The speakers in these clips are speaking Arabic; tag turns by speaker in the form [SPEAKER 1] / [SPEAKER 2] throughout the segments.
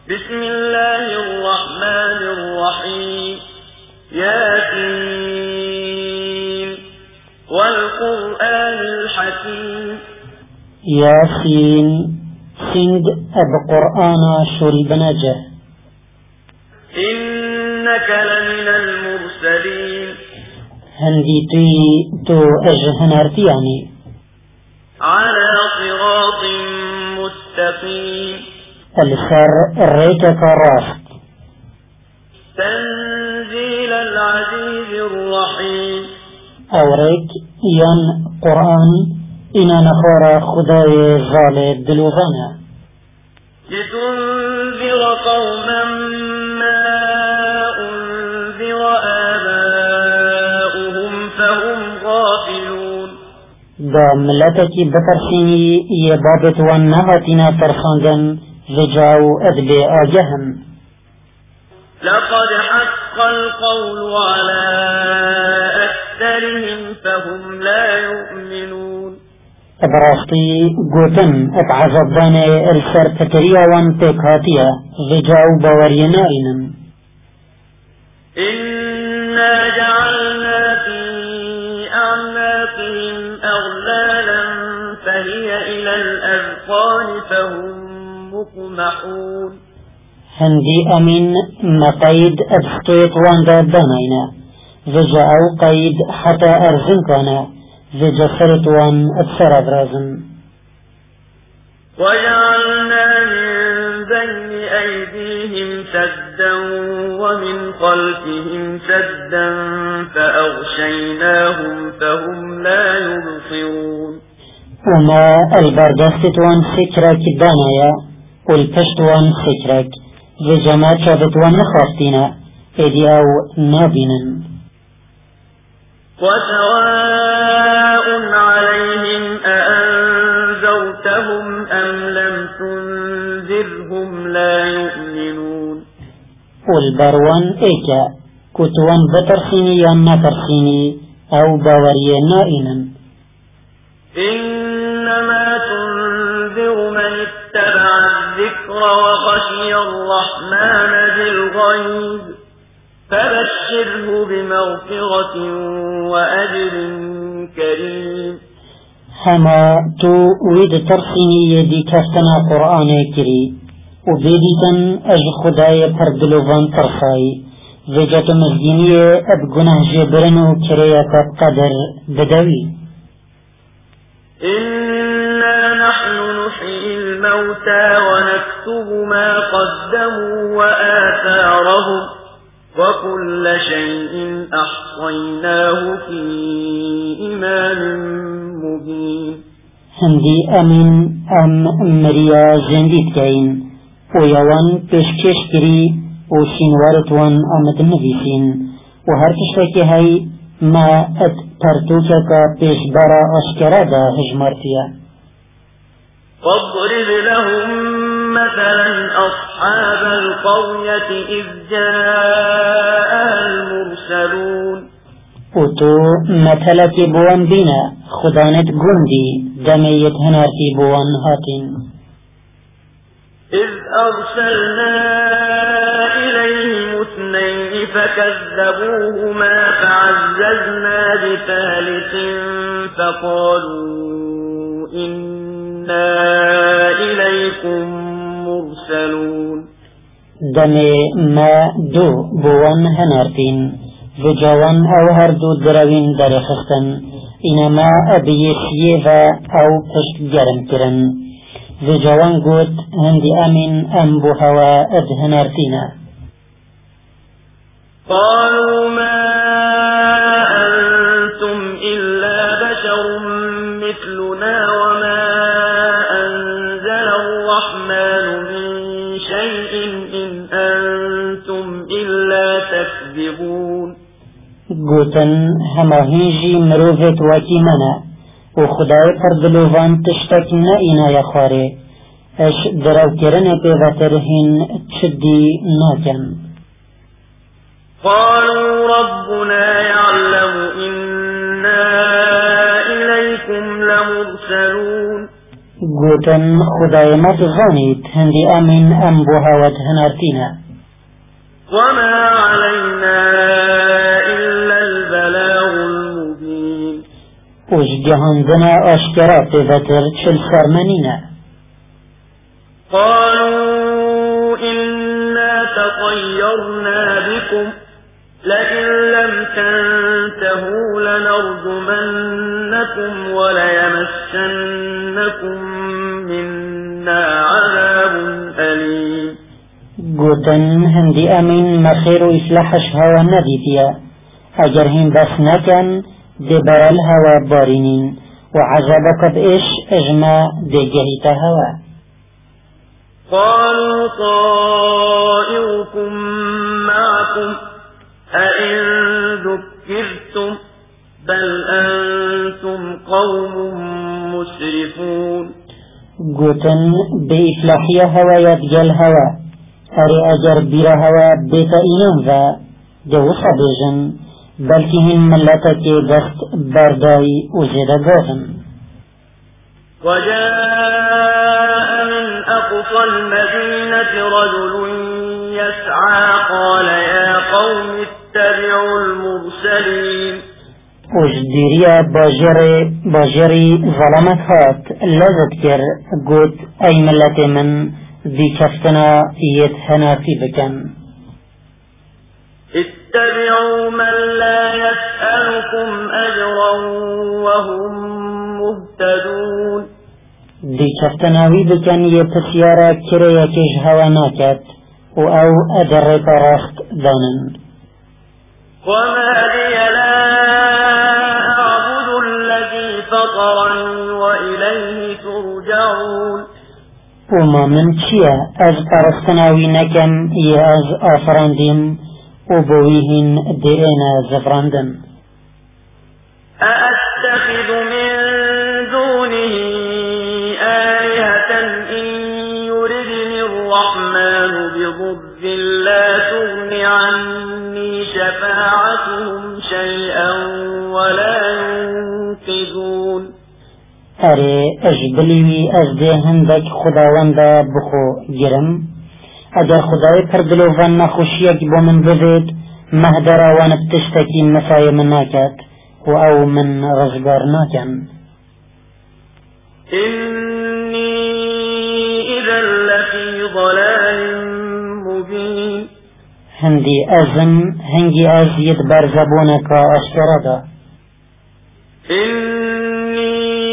[SPEAKER 1] بسم الله الرحمن الرحيم ياسين والقرآن الحكيم
[SPEAKER 2] ياسين سند بقرآن شوري بنجه
[SPEAKER 1] إنك لمن المرسلين
[SPEAKER 2] هندي تو أجهنرتياني
[SPEAKER 1] على صراط مستقيم
[SPEAKER 2] السر الريكة راست
[SPEAKER 1] تنزيل العزيز الرحيم
[SPEAKER 2] أوريك ين قرآن إنا نخورا خداي زالي دلوغانا
[SPEAKER 1] لتنذر قوما ما أنذر آباؤهم فهم غافلون
[SPEAKER 2] دا ملتك بترسيني يبابت والنهاتنا ترخاندن رجاو أدبي آجهم
[SPEAKER 1] لقد حق القول على أكثرهم فهم لا يؤمنون
[SPEAKER 2] براستي قوتن اتعذباني السر تكريا وان تكاتيا رجاو باورينائنن
[SPEAKER 1] إنا جعلنا في أعناقهم أغلالا فهي إلى الأذقان فهم مقمحون
[SPEAKER 2] هندي أمين مقيد أبستويت واندا دانينا رجاو قيد حتى أرزنكانا رجسرت وان أبسر أبرازن
[SPEAKER 1] وجعلنا من بين أيديهم سدا ومن خلفهم سدا فأغشيناهم فهم لا يبصرون
[SPEAKER 2] وما البردست وان سكرك دانايا والبشت وان سكرك رجما شابت وان نخافتنا إدي أو نابنا
[SPEAKER 1] وسواء عليهم أأنذرتهم أم لم تنذرهم لا يؤمنون
[SPEAKER 2] والبروان إيكا كتوان بترسيني يا نترسيني أو باوري نائنا
[SPEAKER 1] إنما تنذر من اتبع الذكر وخشي الرحمن بالغيب فبشره بمغفرة وأجر كريم
[SPEAKER 2] هما تو ويد ترسيني يدي كفتنا قرآن كري وبيديتن أج خدايا پردلوان ترساي وجات مزدينية أبقناه جبرنو كريا قدر بدوي
[SPEAKER 1] إنا نحن نحيي الموتى ونكتب ما قدموا وآثارهم وكل شيء أحصيناه في إمام مبين
[SPEAKER 2] هندي أمين أم مريا جنديد كاين ويوان بشكش كري وشينوارتوان أمد النبيسين وهر تشتكي هاي ما اترتوكك بيش برا أشكرادا هجمارتيا
[SPEAKER 1] واضرب لهم مثلا أصحاب القرية إذ جاءها المرسلون
[SPEAKER 2] وتو مثلك بوان بنا خدانت قندي دميت هنارتي بوان هاتين
[SPEAKER 1] إذ أرسلنا إليهم اثنين فكذبوهما فعززنا بثالث فقالوا إنا إليكم مرسلون
[SPEAKER 2] دمي ما دو بوان هنارتين وجوان أو هردو دروين درخستن إنما أبيشيفا أو پشت گرم کرن وجوان قوت هندي أمين أم بوهوا أدهنارتينا
[SPEAKER 1] قالوا ما أنتم إلا بشر مثلنا وما أنزل الرحمن من شيء إن أنتم إلا تكذبون
[SPEAKER 2] قوتن هما هنجي مروفت وكيمنا وخداي پردلوان تشتك نائنا يا خاري اش درو كرن بيغترهن تشدي ناكن
[SPEAKER 1] قالوا ربنا يعلم إنا إليكم لمرسلون
[SPEAKER 2] قوتن خدای ما تزانید هندی امین ام بوهاوت هنارتینا
[SPEAKER 1] وما علينا إلا البلاغ المبين
[SPEAKER 2] وش جهاندنا أشكرات ذاتر چل سرمنينا
[SPEAKER 1] قالوا إنا تطيرنا بكم لئن لم تنتهوا لنرجمنكم وليمسنكم منا عذاب أليم
[SPEAKER 2] قوتن هندي أمين مخير إصلاحش هوا نديتيا أجر هم بس نكن دبر الهوا بارينين وعذابك بإيش أجمع دجهيت هوا
[SPEAKER 1] قالوا طائركم معكم أئن ذكرتم بل أنتم قوم مسرفون
[SPEAKER 2] قوتن بإصلاحية هوا يدجل هوا أري أجر بير هوا بيت إينام ذا جو صبيجن بلكي هم ملتك دست برداي وزيد قوتن
[SPEAKER 1] وجاء من أقصى المدينة رجل يسعى قال يا قوم اتبعوا المرسلين
[SPEAKER 2] وجديريا باجري ظلمت هات لذكر قوت أي ملت من ذي كفتنا يتهنا في بكن
[SPEAKER 1] اتبعوا من لا يسألكم أجرا وهم مهتدون
[SPEAKER 2] ذي كفتناوي بكن يتسيارا كريا كيش هواناكت أو أدرك راست دانن
[SPEAKER 1] وما لي لا أعبد الذي فطرني وإليه ترجعون
[SPEAKER 2] وما من چيا از پرستناوي نكم يا از آفراندين وبويهن دينا زفراندن
[SPEAKER 1] أأتخذ من دونه آلهة إن يردني الرحمن بضر لا تغن عني شفاعتهم شيئا ولا ينقذون
[SPEAKER 2] أري أجبلوي أزدي هندك خداوندا بخو جرم اگر خدای پردلوان نخوشیک بو من بزید مهدرا وان بتشتكي مسايا من ناكت و او من رزقار ناكن
[SPEAKER 1] إني إذا لفي ضلال مبين
[SPEAKER 2] هندي أزم هنجي أزيد برزبونك أشتردا
[SPEAKER 1] إني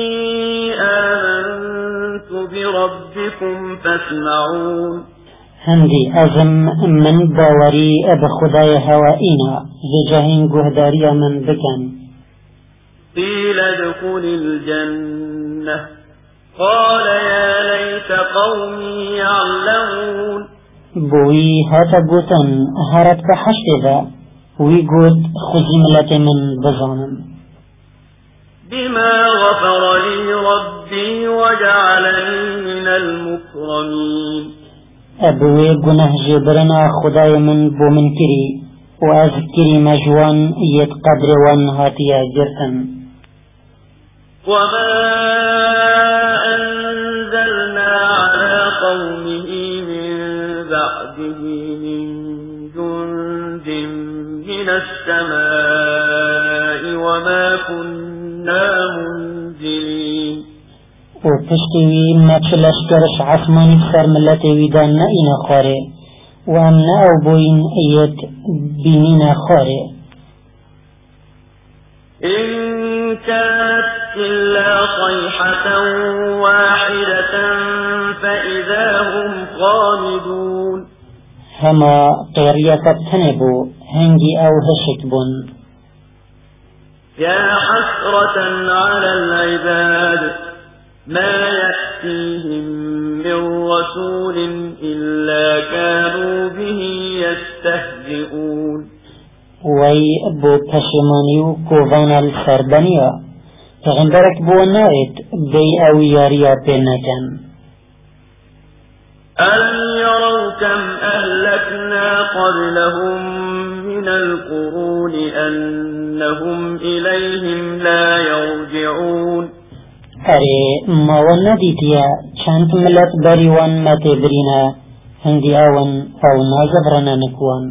[SPEAKER 1] آمنت بربكم فاسمعون
[SPEAKER 2] هندي أزم من باوري أب خداي هوائنا جهين قهداريا من بكن
[SPEAKER 1] قيل ادخل الجنة قال يا ليت قومي يعلمون
[SPEAKER 2] بوي هاتا قوتن هارت كحشت ذا ويقول خزي ملت من بزانم
[SPEAKER 1] بما غفر لي ربي وجعلني من المكرمين
[SPEAKER 2] أبوي قناه جبرنا خداي من بو من كري وأذكري مجوان يت قدر وانهاتيا جرتن
[SPEAKER 1] وما أنزلنا على قومه من بعده من جند من السماء وما كنا منزلين
[SPEAKER 2] وپشتوی نچلشکرش عثمانی سر ملت ویدان نئینا خاره وام نأو بوین ایت بینینا خاره
[SPEAKER 1] إن كانت إلا صيحة واحدة فإذا هم خامدون
[SPEAKER 2] هما قيرية تنبو هنجي أو هشك بن
[SPEAKER 1] يا حسرة على العباد ما يأتيهم من رسول إلا كانوا به يستهزئون
[SPEAKER 2] وي بو پشمانيو كوفانا السربانيا فغنبرك بو نائت بي أو ياريا بينكن
[SPEAKER 1] ألم يروا كم أهلكنا قبلهم من القرون أنهم إليهم لا يرجعون
[SPEAKER 2] أري ما ونديتيا چند ملت بريوان ما تبرينا هندي آون أو نازبرنا نكوان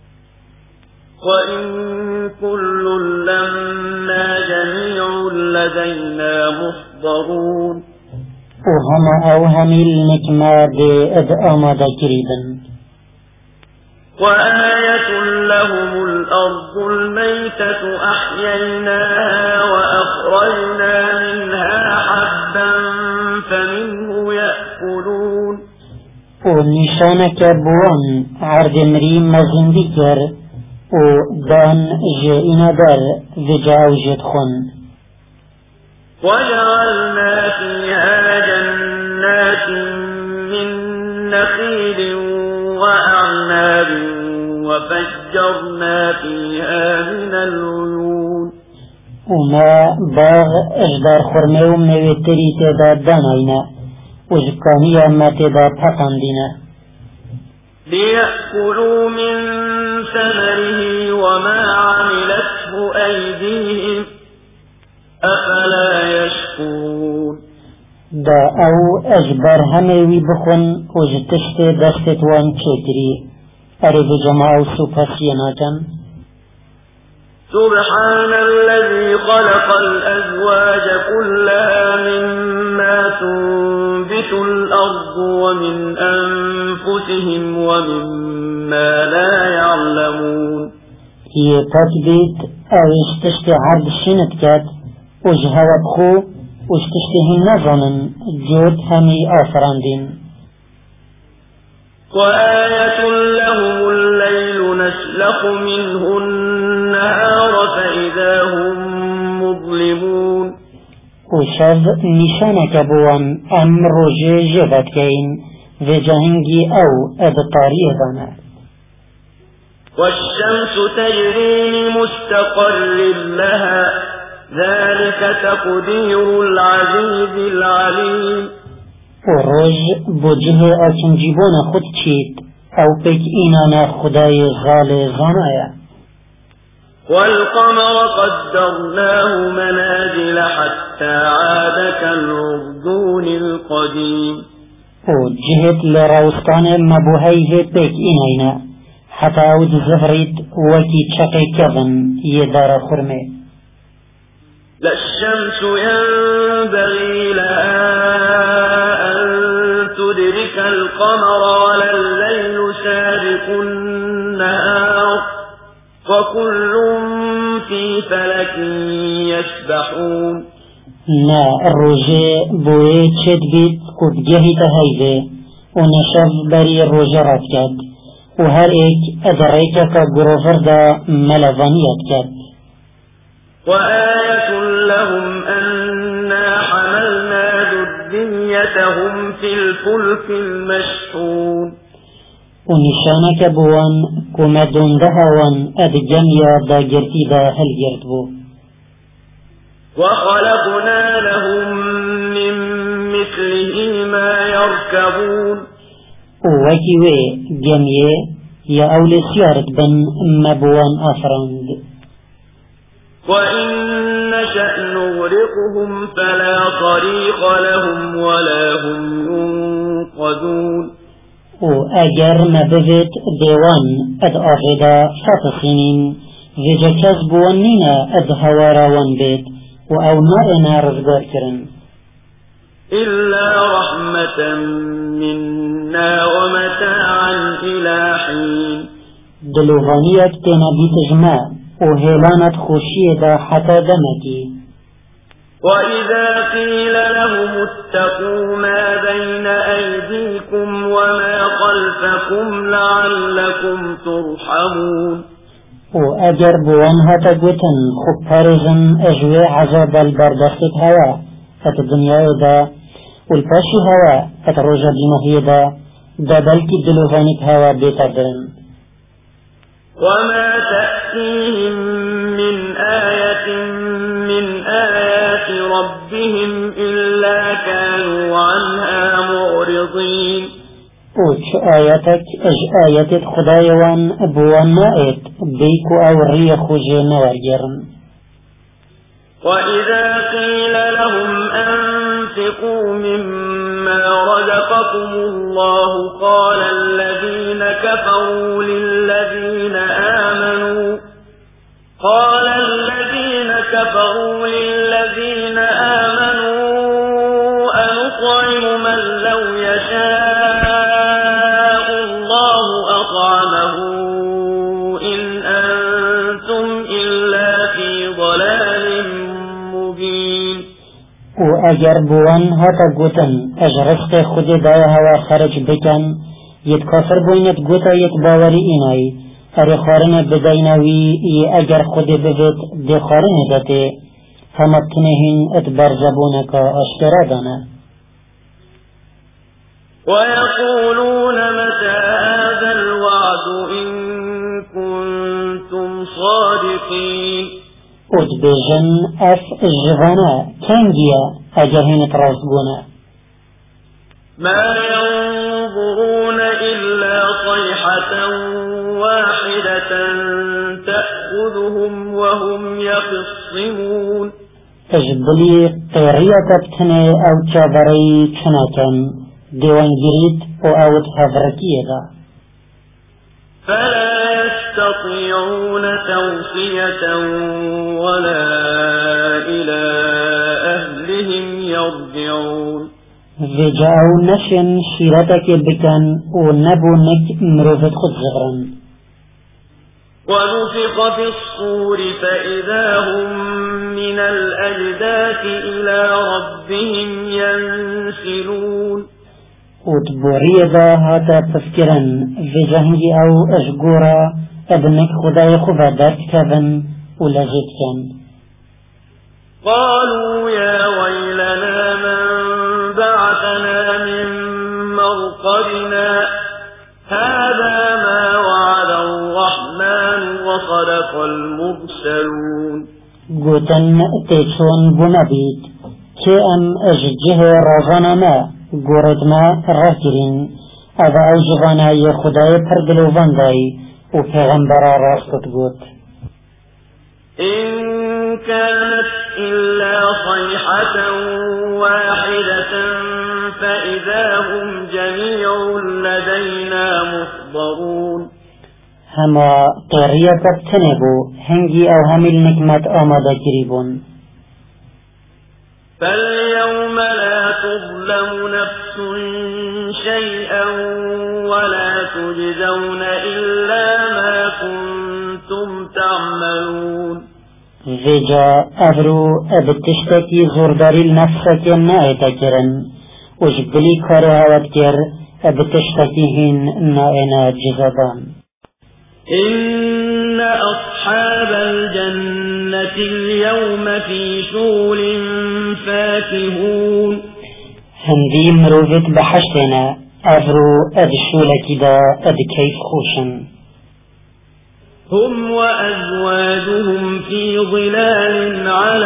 [SPEAKER 1] وإن كل لما جميع لدينا محضرون
[SPEAKER 2] وهما أوهمي النكمة بإد آمادا كريبا
[SPEAKER 1] وآية لهم الأرض الميتة أحييناها وأخرجنا منها حبا فمنه يأكلون
[SPEAKER 2] ونشانك بوان عرض مريم مزندكر ودان جائنا در وجاو جدخن
[SPEAKER 1] وجعلنا فيها جنات من نخيل وأعناب وفجرنا فيها من العيون
[SPEAKER 2] وما باغ اجدار خرمي ومنوي تري تدا دانينا وجكانيا ما تدا پقندنا
[SPEAKER 1] ليأكلوا من ثمره وما عملته أيديهم أفلا يشكرون
[SPEAKER 2] دا او اجبر هميوي بخون وجتشت دستت وان چكري ارد جماع سوپسيناتا
[SPEAKER 1] سبحان الذي خلق الأزواج كلها مما تنبت الأرض ومن أنفسهم ومما لا يعلمون
[SPEAKER 2] هي تثبيت او اشتشت عرض شنتكات وجهوا بخو واشتشته النظن جود همي آفراندين
[SPEAKER 1] وآية لهم الليل نسلخ منه النهار فإذا هم مظلمون
[SPEAKER 2] وشذ نشانك بوان أم روجي جبت كين وجهنجي أو أبطاري ذانا
[SPEAKER 1] والشمس تجري لمستقر لها ذلك تقدير العزيز العليم
[SPEAKER 2] وروج بوجه أكنجيبون خود چيت أو بيك إينانا خداي غالي غانايا
[SPEAKER 1] والقمر قدرناه منازل حتى عاد كالعرجون القديم
[SPEAKER 2] وجهت لراوستان مبوهيه بيك إينانا حتى أود زفريت وكي تشقي كذن يدار خرمي
[SPEAKER 1] لا الشمس ينبغي لها أن تدرك القمر ولا الليل سابق النهار وكل في فلك يسبحون
[SPEAKER 2] نا الروجي بوي تشد بيت قد جهت هيده ونشف بري الروجي راتكاد وهر ايك ادريك كغروفر دا ملفانيات كاد
[SPEAKER 1] وآية لهم أنا حملنا ذريتهم في الفلك المشحون
[SPEAKER 2] ونشانك بوان كما دون دهوان أدجميا دا جرتي دا هل جرتبو
[SPEAKER 1] وخلقنا لهم من مثله ما يركبون
[SPEAKER 2] وكيوي جميع يا أولي سيارت بن مبوان أفراند
[SPEAKER 1] وإن نشأ نغرقهم فلا طريق لهم ولا هم ينقذون
[SPEAKER 2] وأجر نبذت ديوان أد آغدا فاتخينين ويجا كذبوانينا أد هواراوان بيت وأو نارنا رزقار كرن
[SPEAKER 1] إلا رحمة منا ومتاعا إلى حين
[SPEAKER 2] دلوغانيك تنبي تجمع وهيلانت خوشية دا حتى دمكي
[SPEAKER 1] وإذا قيل لهم اتقوا ما بين أيديكم وما خلفكم لعلكم ترحمون
[SPEAKER 2] وأجر بوانها تقوتن خبارزن أجوي عذاب البردخت هوا فت الدنيا دا والباشي هوا فت روجا ديمهي دا بلكي دلوغانيك هوا بيتدرن
[SPEAKER 1] وما تأتيهم من آية من آيات ربهم إلا كانوا عنها معرضين
[SPEAKER 2] وش آياتك آيات خدايوان بوان مائت بيكو أو الريخ جينا ورجرن
[SPEAKER 1] وإذا قيل لهم أنفقوا مما رزقكم الله قال الذين كفروا للذين آمنوا أنطعم من لو يشاء الله أطعمه إن أنتم إلا في ضلال مبين.
[SPEAKER 2] وأجر بوان هاتا قوتن أجرست خود دايها وخرج بكن يتكافر بوينت قوتا يتباوري إناي اری خارن بدینوی اگر خود بوید دی خارن داته همتنهین اتبر زبونکا اشترا دانا.
[SPEAKER 1] ويقولون متى هذا الوعد إن كنتم صادقين.
[SPEAKER 2] اتبجن اف الجوانا كنجيا اجرهن ترازقونا.
[SPEAKER 1] ما ينظرون إلا صيحة واحدة تأخذهم وهم يخصمون.
[SPEAKER 2] اجبلي طيرية تبتني او تشابري كنكن ديوان جريد او اوت هفركية.
[SPEAKER 1] فلا يستطيعون توصية ولا إلى أهلهم يرجعون.
[SPEAKER 2] وجاءوا نشن شيرتك بكن ونبو نك مروفت خد زغرا.
[SPEAKER 1] ونفخ في الصور فإذا هم من الأجداث إلى ربهم ينسلون.
[SPEAKER 2] وتبوريدا هاتا تفكرا وجهنجي او اشقورا ابنك خداي خفا دارت كذن ولجت كان.
[SPEAKER 1] قالوا يا ويلنا من بعثنا من مرقدنا هذا ما وعد الرحمن وصدق المرسلون.
[SPEAKER 2] قوتن تيشون بنبيت كأن أججه رغانا ما قرد ما رهجرين أذا أوجغانا يخداي پردلو فانداي وفيغمبرا راستت قوت.
[SPEAKER 1] إن كانت إلا صيحة واحدة فإذا هم جميع لدينا محضرون.
[SPEAKER 2] هما طرية تبتنبو هنجي أو هميل نكمت آمادا كريبون.
[SPEAKER 1] فاليوم لا تظلم نفس شيئا ولا تجزون إلا ما كنتم تعملون.
[SPEAKER 2] فيجا أبرو أبتشتكي زورداري لنفسك نائتا كرن وجبلي كارها واتكر أبتشتكيهن نائنا جزادان.
[SPEAKER 1] إن أصحاب الجنة اليوم في شغل فاكهون.
[SPEAKER 2] هندي مروفت بحشتنا أبرو أدشولك دا أدكيف خوشن.
[SPEAKER 1] هم وأزواجهم في ظلال على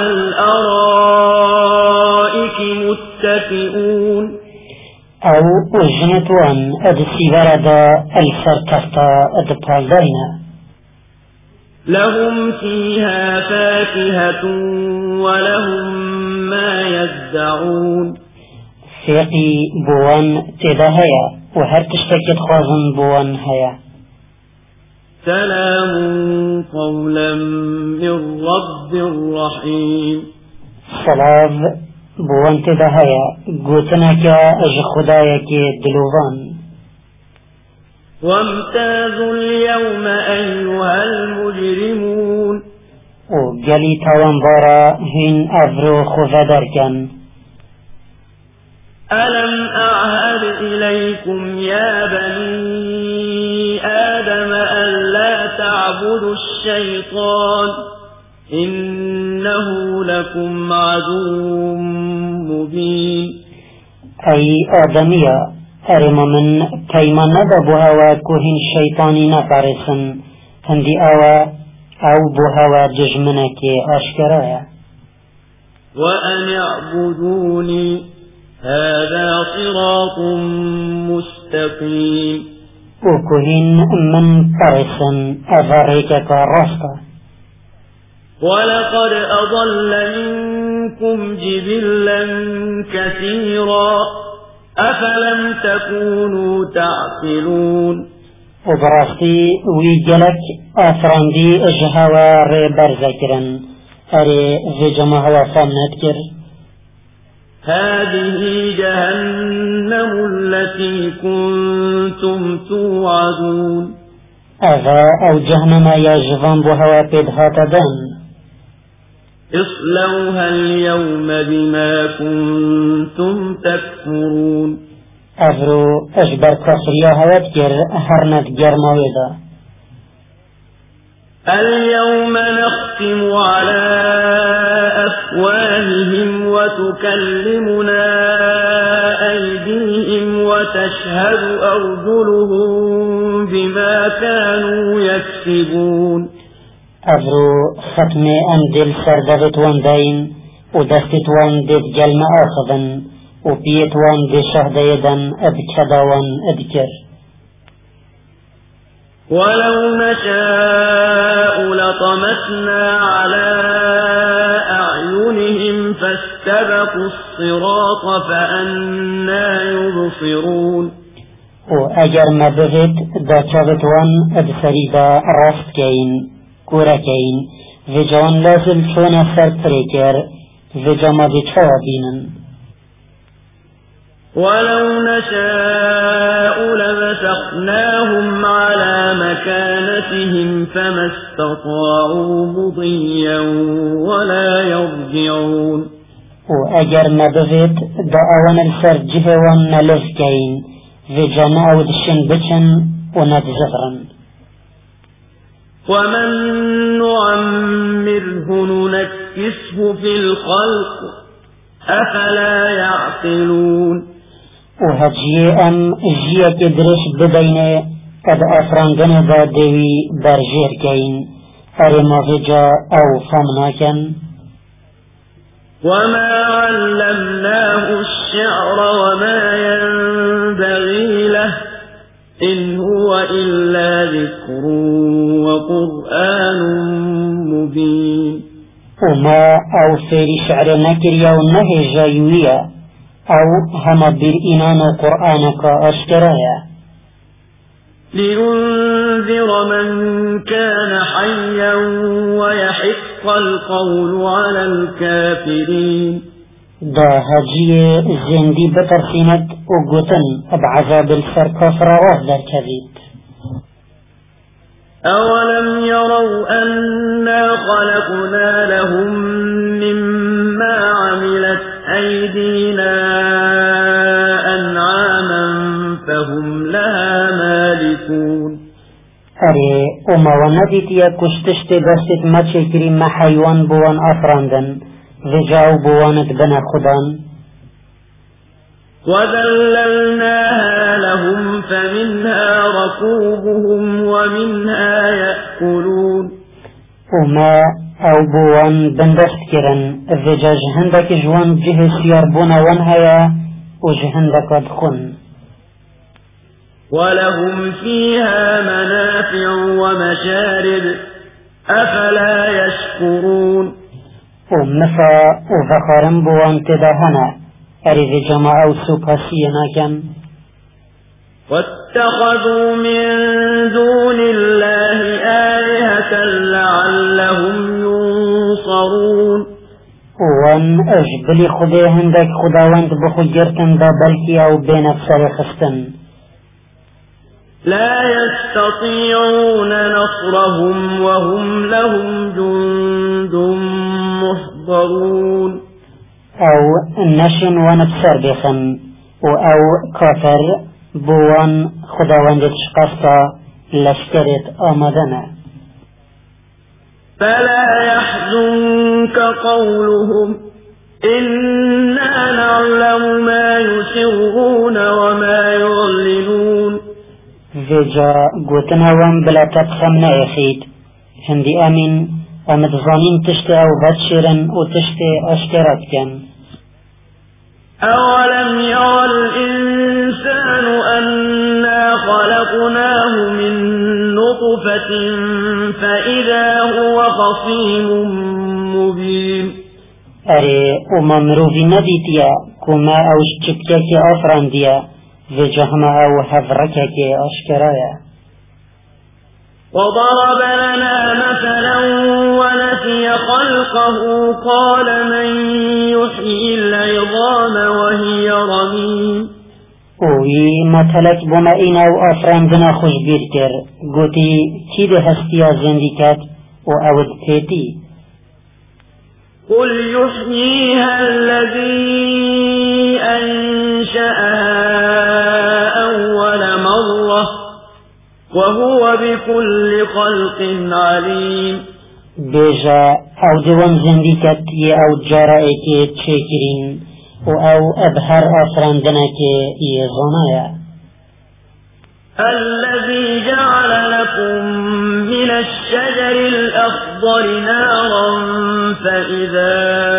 [SPEAKER 1] الأرائك متكئون.
[SPEAKER 2] أو أجنتوان أدسيبارا دا الفركفتا أدبالدينا.
[SPEAKER 1] لهم فيها فاكهة ولهم ما يدعون.
[SPEAKER 2] سيقي بوان تدهيا وهر تشتكت خوازن بوان هيا.
[SPEAKER 1] سلام قولا من رب رحيم.
[SPEAKER 2] سلام بوان تدهيا قوتنك أج خدايك دلوان.
[SPEAKER 1] وامتازوا اليوم أيها المجرمون.
[SPEAKER 2] وقالي تاوان بارا هين أفرو خفادركن.
[SPEAKER 1] ألم أعهد إليكم يا بني آدم ألا تعبدوا الشيطان إنه لكم عدو مبين.
[SPEAKER 2] أي آدمية أرم من كيما ندبها وكوهن الشيطاني نفرسن هندي أو بها ججمنك أشكرايا.
[SPEAKER 1] وأن اعبدوني هذا صراط مستقيم.
[SPEAKER 2] وكوهن من فرسن أفريكك رفتا.
[SPEAKER 1] ولقد أضل منكم جبلا كثيرا أفلم تكونوا تعقلون
[SPEAKER 2] وبراستي ويجلك أفراندي أجهوا ريبر ذكرا أري في جماعة فامنتكر
[SPEAKER 1] هذه جهنم التي كنتم توعدون
[SPEAKER 2] أذا أو جهنم يا جفان بهوا بيدها تدان
[SPEAKER 1] اصلوها اليوم بما كنتم تكفرون
[SPEAKER 2] أفرو أجبر كفريا هواتكر هرنت جرمويدا
[SPEAKER 1] اليوم نختم على أفواههم وتكلمنا أيديهم وتشهد أرجلهم بما كانوا يكسبون
[SPEAKER 2] أفرو ختم أندل سردبت واندين ودستت واندت جلم آخذا وبيت واند شهد يدا أبكدا وان أبكر
[SPEAKER 1] ولو نشاء لطمسنا على أعينهم فاستبقوا الصراط فأنا يبصرون
[SPEAKER 2] وأجر ما بغت دا شابت وان أبسريدا راست كين كورا كين وجوان لازم شون سر فريكر وجما دي شوابينن
[SPEAKER 1] ولو نشاء لمسخناهم على مكانتهم فما استطاعوا مضيا ولا يرجعون
[SPEAKER 2] وأجر ما بغت دا أوان السر جهوان نلفكين في جماعة ودشن بچن وندزغرن
[SPEAKER 1] ومن نعمره ننكسه في الخلق أفلا يعقلون
[SPEAKER 2] وهجي أم جيه كدرش بدينه قد أفرانگن دا ديوي برجير كين أرما فجا أو فمناكن
[SPEAKER 1] وما علمناه الشعر وما ينبغي له إن هو إلا ذكر وقرآن مبين
[SPEAKER 2] وما أو فيري شعر نكريا ونهي جايوية أو هم بالإنان قرآنك أشكرايا
[SPEAKER 1] لينذر من كان حيا ويحق القول على الكافرين
[SPEAKER 2] دا هجي زندي بترسينك وقتن بعذاب السركفر وهدر كذيب
[SPEAKER 1] أولم يروا أنا خلقنا لهم مما عملت أيدينا أنعاما فهم لها مالكون
[SPEAKER 2] أري وما وندت يا كشتشت بست ما تشكري ما حيوان بوان أفراندن رجعوا بوانت بنا خدان
[SPEAKER 1] وذللناها لهم فمنها ركوبهم ومنها يأكلون
[SPEAKER 2] وما أو بوان بندست كرن الرجاج هندك جوان جه سياربونا وانهيا وجهندك ادخن
[SPEAKER 1] ولهم فيها منافع ومشارب أفلا يشكرون
[SPEAKER 2] ومسا وذخارن بوان تدهنا أريد جماعة سوكاسينا كان
[SPEAKER 1] واتخذوا من دون الله آلهة لعلهم ينصرون
[SPEAKER 2] وان أجبلي خدي هندك خداوند بخجرتن دا بلكي أو بنفسر خستن
[SPEAKER 1] لا يستطيعون نصرهم وهم لهم جند محضرون
[SPEAKER 2] أو نشن ونبسر بخن أو كافر بوان خداوند تشقصتا لشكرت آمدنا
[SPEAKER 1] فلا يحزنك قولهم إنا نعلم ما يسرون وما يعلنون
[SPEAKER 2] فيجا قوتنا وان بلا تبخمنا يخيد هندي آمين أمدظانين تشتي أو باتشيرن وتشتي أشكرات كان
[SPEAKER 1] أولم يرى الإنسان أنا خلقناه من نطفة نطفة فإذا هو خصيم مبين
[SPEAKER 2] أري وما مروفي نديتيا كما أوش جبتك أفران ديا في جهما أو هفركك أشكرايا.
[SPEAKER 1] وضرب لنا مثلا ونسي خلقه قال من يحيي العظام وهي رميم
[SPEAKER 2] وی مثلت بما اینا و افراندنا خوش بیر کر گوتی چی ده هستیا زندی کت و اود پیتی
[SPEAKER 1] قل يحييها الذي أنشأها أول مرة وهو بكل خلق عليم
[SPEAKER 2] بیجا او دوام زندی کت یه او جارائه که چکرین و او ابهر افراندنا که یه زنایا
[SPEAKER 1] الذي جعل لكم من الشجر الأخضر نارا فإذا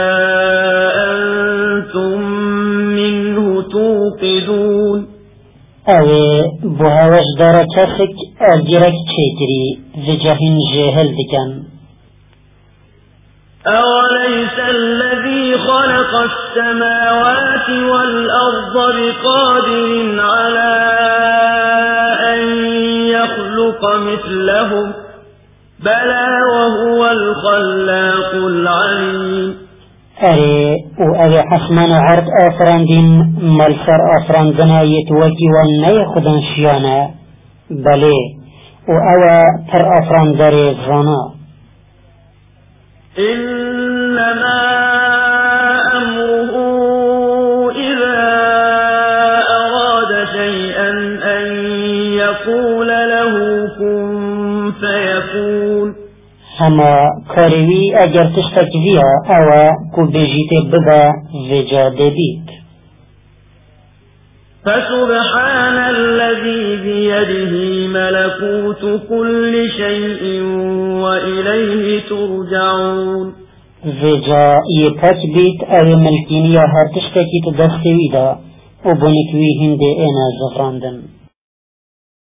[SPEAKER 1] أنتم منه توقدون
[SPEAKER 2] اوه بوهاوش دارا كسك اجرك چيتري ذجهن جهل دكن
[SPEAKER 1] أوليس الذي خلق السماوات والأرض بقادر على أن يخلق مثلهم بلى وهو الخلاق العليم
[SPEAKER 2] اري و اوه حسمان عرض افراندين ملسر افراندنا يتوكي واني خدن شيانا بلي و اوه تر افراندري زانا
[SPEAKER 1] إنما أمره إذا أراد شيئا أن يقول له كن فيكون
[SPEAKER 2] هما كاريوي اگر تشتكذيا اوه كو بيجيت بدا وجا دبيت
[SPEAKER 1] فسبحان الذي بيده ملكوت كل شيء وإليه ترجعون
[SPEAKER 2] وجا يباك بيت او ملكينيا هر تشتكي تدستوي دا و بنكوي هنده انا زفراندن